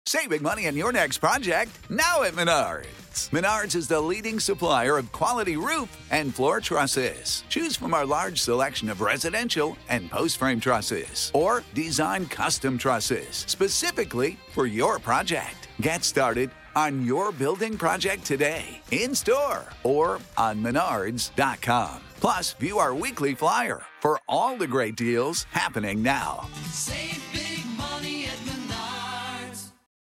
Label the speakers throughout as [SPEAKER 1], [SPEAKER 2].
[SPEAKER 1] Saving money on your next project now at Menards. Menards is the leading supplier of quality roof and floor trusses. Choose from our large selection of residential and post-frame trusses or design custom trusses specifically for your project. Get started on your building project today, in-store or on menards.com. Plus, view our weekly flyer for all the great deals happening now.
[SPEAKER 2] Save big money at Menards.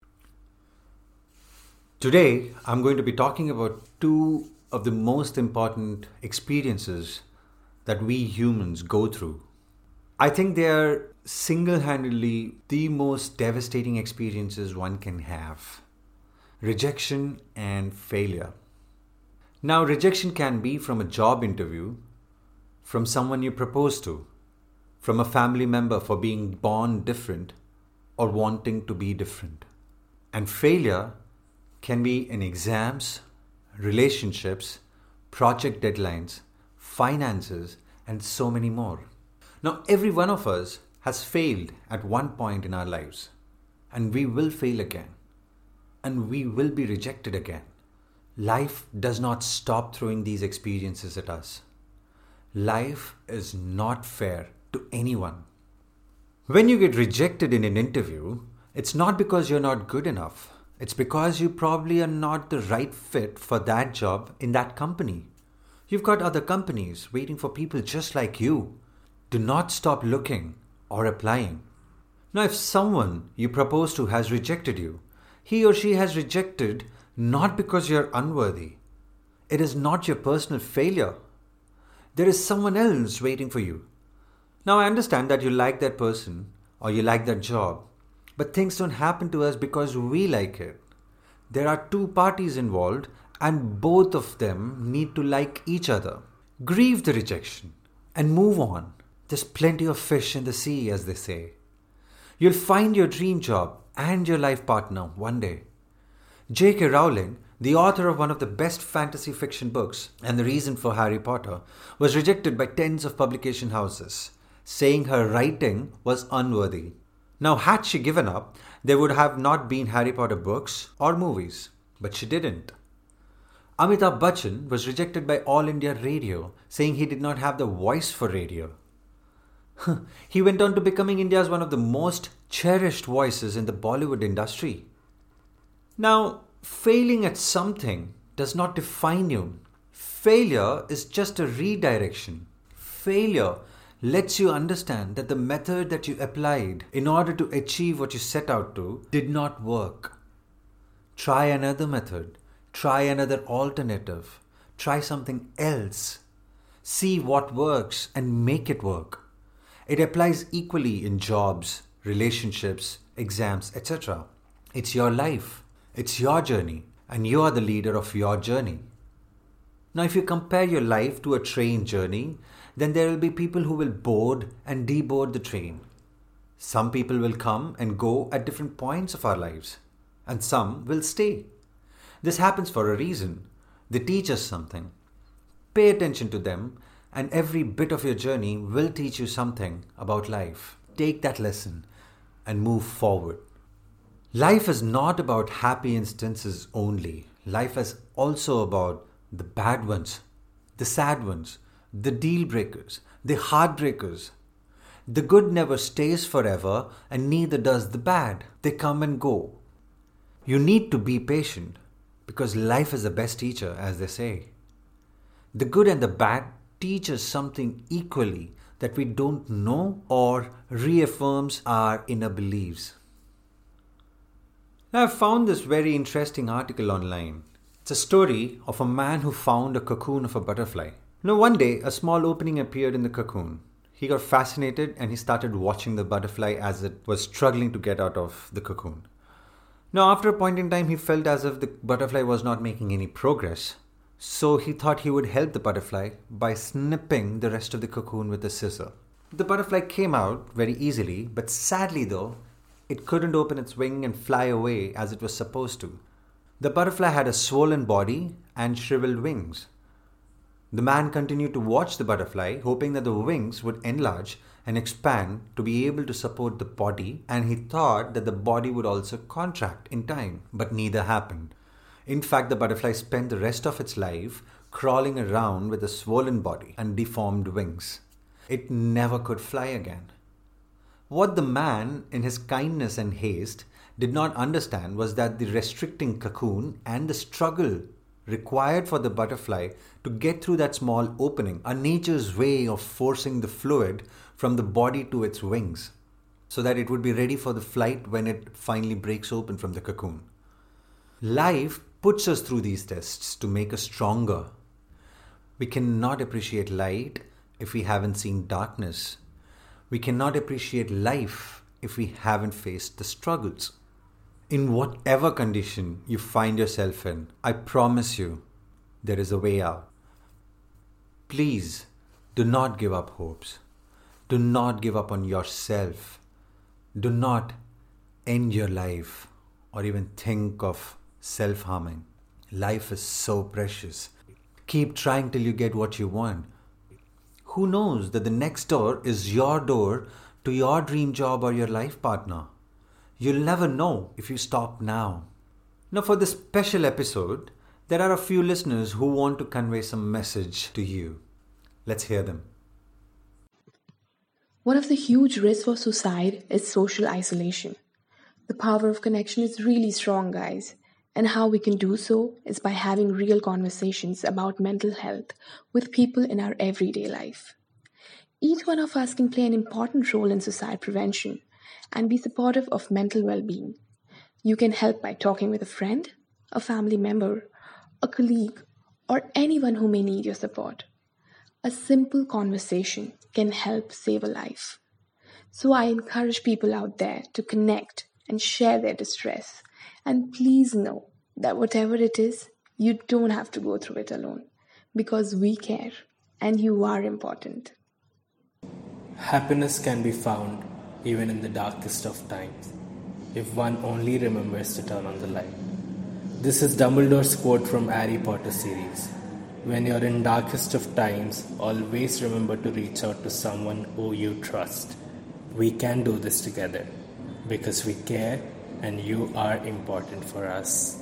[SPEAKER 3] Today, I'm going to be talking about two of the most important experiences that we humans go through. I think they are single-handedly the most devastating experiences one can have. Rejection and failure. Now, rejection can be from a job interview, from someone you propose to, from a family member for being born different or wanting to be different. And failure can be in exams, relationships, project deadlines, finances, and so many more. Now, every one of us has failed at one point in our lives, and we will fail again, and we will be rejected again. Life does not stop throwing these experiences at us. Life is not fair to anyone. When you get rejected in an interview, it's not because you're not good enough. It's because you probably are not the right fit for that job in that company. You've got other companies waiting for people just like you. Do not stop looking or applying. Now, if someone you propose to has rejected you, he or she has rejected not because you're unworthy. It is not your personal failure. There is someone else waiting for you. Now, I understand that you like that person or you like that job, but things don't happen to us because we like it. There are two parties involved and both of them need to like each other. Grieve the rejection and move on. There's plenty of fish in the sea, as they say. You'll find your dream job and your life partner one day. J.K. Rowling, the author of one of the best fantasy fiction books and the reason for Harry Potter, was rejected by tens of publication houses, saying her writing was unworthy. Now, had she given up, there would have not been Harry Potter books or movies, but she didn't. Amitabh Bachchan was rejected by All India Radio, saying he did not have the voice for radio. He went on to becoming India's one of the most cherished voices in the Bollywood industry. Now, failing at something does not define you. Failure is just a redirection. Failure lets you understand that the method that you applied in order to achieve what you set out to did not work. Try another method. Try another alternative. Try something else. See what works and make it work. It applies equally in jobs, relationships, exams, etc. It's your life. It's your journey, and you are the leader of your journey. Now, if you compare your life to a train journey, then there will be people who will board and deboard the train. Some people will come and go at different points of our lives, and some will stay. This happens for a reason. They teach us something. Pay attention to them, and every bit of your journey will teach you something about life. Take that lesson and move forward. Life is not about happy instances only. Life is also about the bad ones, the sad ones, the deal breakers, the heartbreakers. The good never stays forever and neither does the bad. They come and go. You need to be patient because life is the best teacher, as they say. The good and the bad teach us something equally that we don't know or reaffirms our inner beliefs. Now, I've found this very interesting article online. It's a story of a man who found a cocoon of a butterfly. Now, one day, a small opening appeared in the cocoon. He got fascinated and he started watching the butterfly as it was struggling to get out of the cocoon. Now, after a point in time, he felt as if the butterfly was not making any progress. So he thought he would help the butterfly by snipping the rest of the cocoon with a scissor. The butterfly came out very easily, but sadly though, it couldn't open its wing and fly away as it was supposed to. The butterfly had a swollen body and shriveled wings. The man continued to watch the butterfly, hoping that the wings would enlarge and expand to be able to support the body, and he thought that the body would also contract in time, but neither happened. In fact, the butterfly spent the rest of its life crawling around with a swollen body and deformed wings. It never could fly again. What the man, in his kindness and haste, did not understand was that the restricting cocoon and the struggle required for the butterfly to get through that small opening are nature's way of forcing the fluid from the body to its wings so that it would be ready for the flight when it finally breaks open from the cocoon. Life puts us through these tests to make us stronger. We cannot appreciate light if we haven't seen darkness. We cannot appreciate life if we haven't faced the struggles. In whatever condition you find yourself in, I promise you, there is a way out. Please, do not give up hopes. Do not give up on yourself. Do not end your life or even think of self-harming. Life is so precious. Keep trying till you get what you want. Who knows that the next door is your door to your dream job or your life partner? You'll never know if you stop now. Now, for this special episode, there are a few listeners who want to convey some message to you. Let's hear them.
[SPEAKER 4] One of the huge risks for suicide is social isolation. The power of connection is really strong, guys. And how we can do so is by having real conversations about mental health with people in our everyday life. Each one of us can play an important role in suicide prevention and be supportive of mental well-being. You can help by talking with a friend, a family member, a colleague, or anyone who may need your support. A simple conversation can help save a life. So I encourage people out there to connect and share their distress. And please know that whatever it is, you don't have to go through it alone, because we care and you are important.
[SPEAKER 5] Happiness can be found even in the darkest of times, if one only remembers to turn on the light. This is Dumbledore's quote from Harry Potter series. When you're in darkest of times, always remember to reach out to someone who you trust. We can do this together because we care and you are important for us.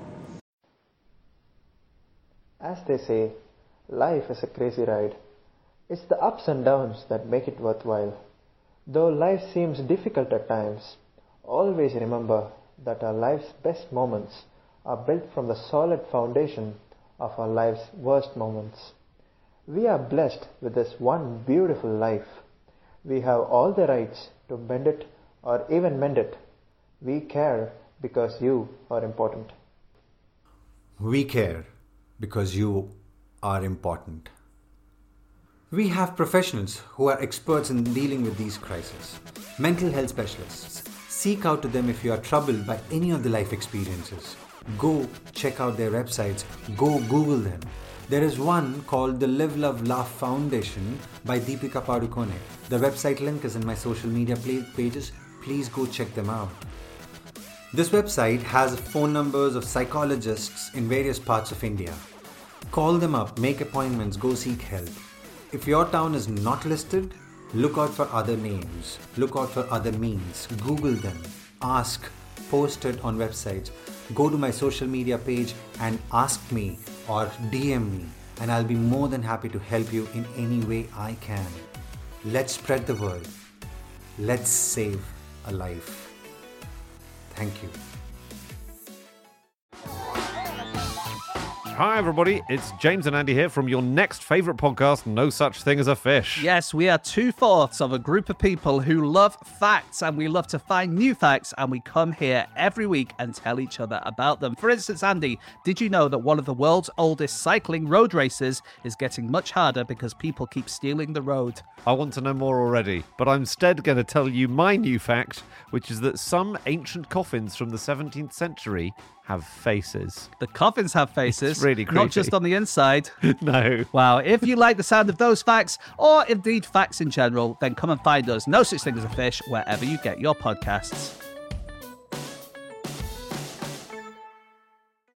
[SPEAKER 6] As they say, life is a crazy ride. It's the ups and downs that make it worthwhile. Though life seems difficult at times, always remember that our life's best moments are built from the solid foundation of our life's worst moments. We are blessed with this one beautiful life. We have all the rights to bend it or even mend it. We care because you are important.
[SPEAKER 3] We care because you are important. We have professionals who are experts in dealing with these crises. Mental health specialists. Seek out to them if you are troubled by any of the life experiences. Go check out their websites. Go Google them. There is one called the Live, Love, Laugh Foundation by Deepika Padukone. The website link is in my social media pages. Please go check them out. This website has phone numbers of psychologists in various parts of India. Call them up, make appointments, go seek help. If your town is not listed, look out for other names, look out for other means, Google them, ask, post it on websites. Go to my social media page and ask me or DM me, and I'll be more than happy to help you in any way I can. Let's spread the word. Let's save a life. Thank you.
[SPEAKER 7] Hi everybody, it's James and Andy here from your next favourite podcast, No Such Thing as a Fish.
[SPEAKER 8] Yes, we are 2/4 of a group of people who love facts, and we love to find new facts, and we come here every week and tell each other about them. For instance, Andy, did you know that one of the world's oldest cycling road races is getting much harder because people keep stealing the road?
[SPEAKER 7] I want to know more already, but I'm instead going to tell you my new fact, which is that some ancient coffins from the 17th century have faces.
[SPEAKER 8] The coffins have faces.
[SPEAKER 7] It's really creepy.
[SPEAKER 8] Not just on the inside.
[SPEAKER 7] No.
[SPEAKER 8] Wow, if you like the sound of those facts, or indeed facts in general, then come and find us, No Such Thing as a Fish, wherever you get your podcasts.